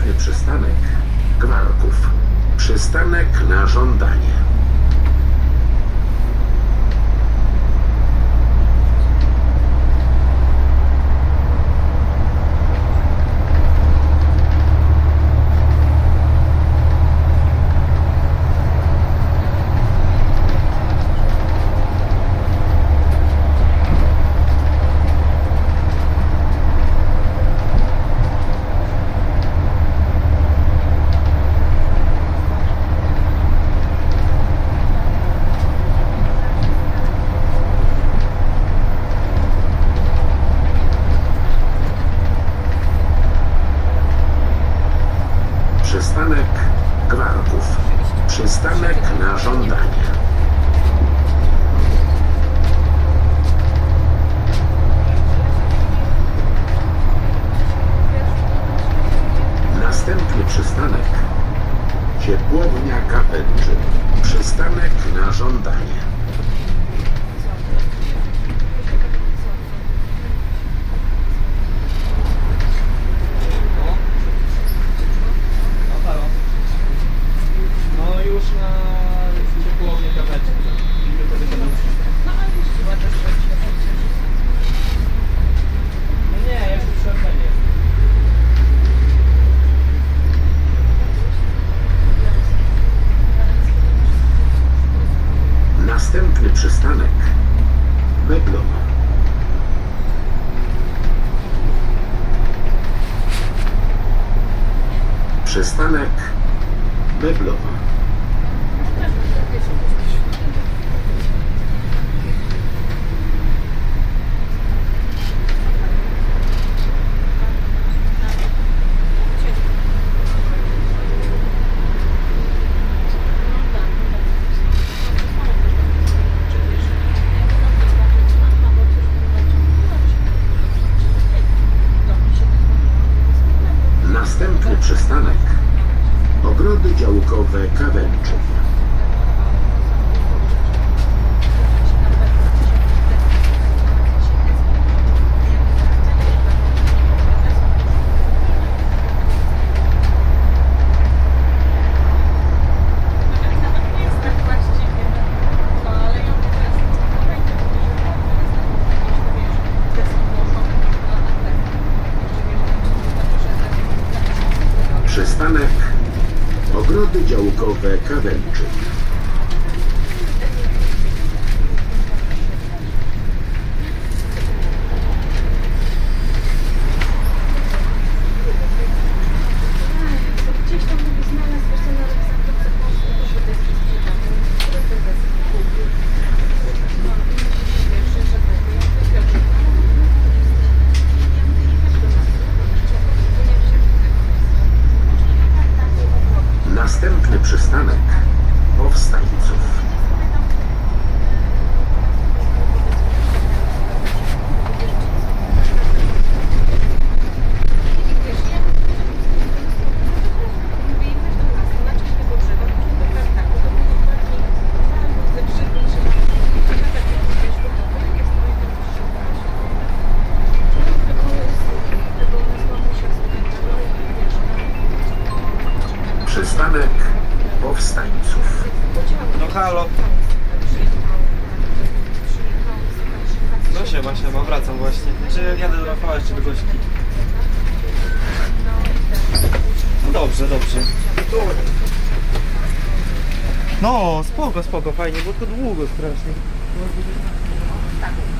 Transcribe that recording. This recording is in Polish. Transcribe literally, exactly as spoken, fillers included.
Następny przystanek Gwarków. Przystanek na żądanie. Przystanek Gwarków. Przystanek na żądanie. Następny przystanek Ciepłownia Kawęczy. Przystanek na żądanie. Już na ciepłownię Kawęczy. No nie, ja już przepraszam. Następny przystanek Meblowa. Przystanek Meblowa. Następny przystanek Ogrody działkowe Kawęczy. Przystanek Ogrody działkowe Kawęczy. Gdzieś tam mógł znaleźć jeszcze na Aleksandrowce Polsce, to się deski sprzedają. No i pierwsze, że Następny przystanek Powstańców. Przystanek Powstańców. No halo. No siema, siema, wracam właśnie. Czy jadę do Rafała jeszcze do gości? No dobrze, dobrze. No, spoko, spoko, fajnie, bo to długo strasznie.